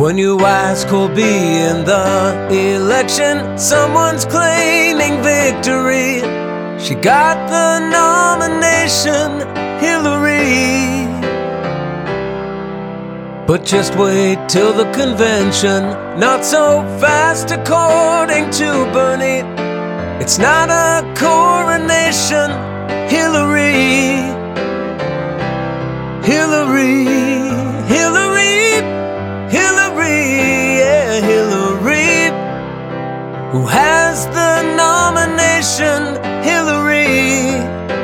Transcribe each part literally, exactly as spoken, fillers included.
When you ask who'll be in the election, someone's claiming victory. She got the nomination, Hillary. But just wait till the convention, not so fast according to Bernie. It's not a coronation, Hillary. Hillary, Hillary, Hillary, yeah, Hillary. Who has the nomination, Hillary.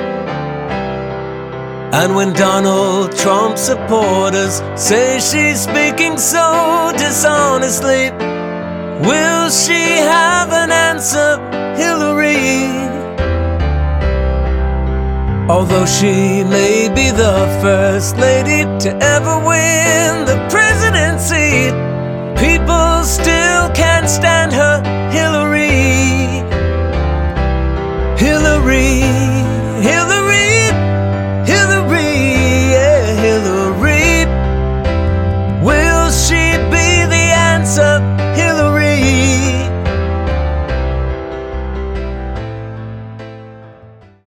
And when Donald Trump supporters say she's speaking so dishonestly, will she have an answer, Hillary? Although she may be the first lady to ever win the presidency, people still can't stand her, Hillary. Hillary, Hillary, Hillary, yeah, Hillary. Will she